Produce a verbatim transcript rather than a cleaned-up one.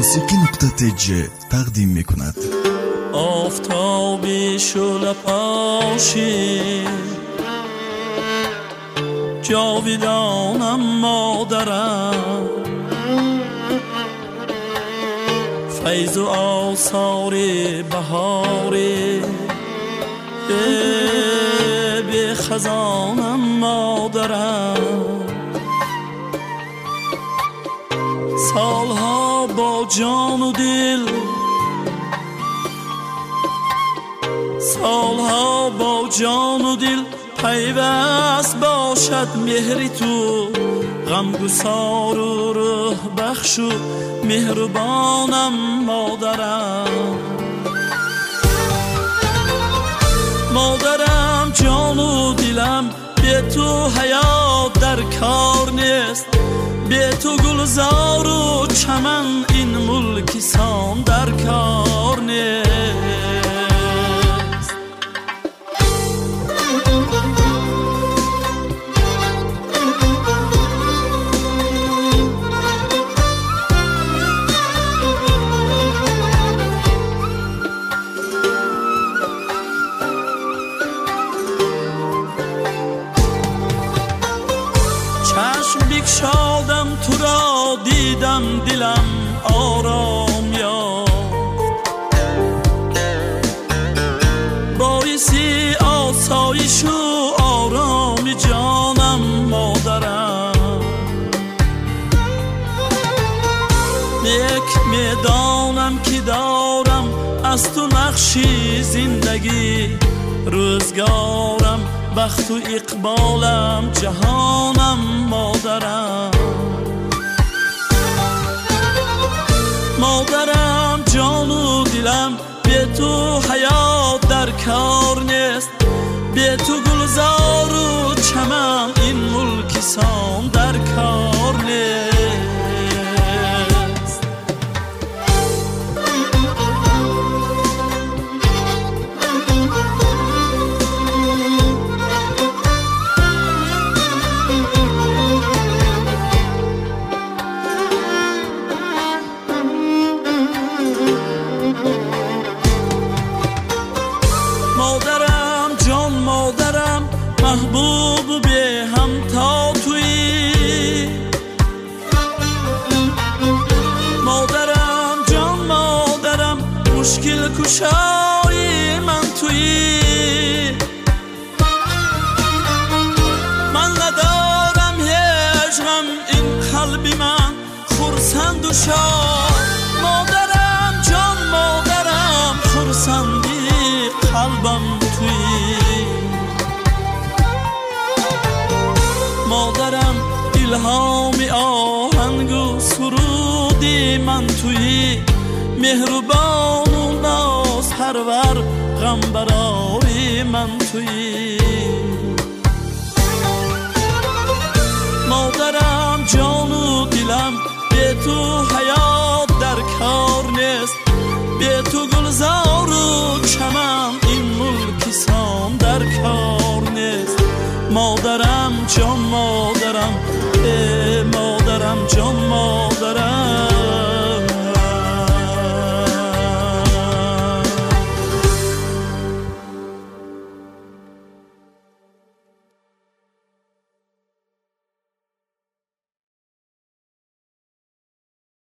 موسیقی نقطه تیجه تقدیم می کند. آفتابی شل پاشی جاویدانم مادرم، فیض و آثار بهاری به خزانم مادرم. سالها با جان و دل، سالها با جان و دل پیوست باشد مهری تو، غمگسار و روح بخش و مهربانم مادرم. مادرم جان و دلم، به تو حیات در کار نیست، به تو گلزار و چمن این ملک سام در کار نیست. چشم بگشادم تو را دیدم دلم آرام یافت، بایسی آسایش و آرام جانم مادرم. یک میدانم که دارم از تو نقشی زندگی، روزگارم بخت و اقبالم جهانم مادرم. مادرم جان و دلم، به تو حیات در کار نیست، به تو گلزار و چمن این ملک سام در کار نیست. مادرم جان مادرم، محبوب به هم تا تویی. مادرم جان مادرم، مشکل کشای من تویی. من ندارم هیچ غم، این قلب من خرسند و شاد. مادرم جان مادرم، خرسندی قلبم تویی. مادرم الهام آهنگ و سرودی من تویی، مهربان و ناز پرور غم برای من تویی. مادرم جان و دلم، به تو حیات در کار نیست، به تو گلزار و چمن این ملک سام در کار نیست. مادرم جان مادرم،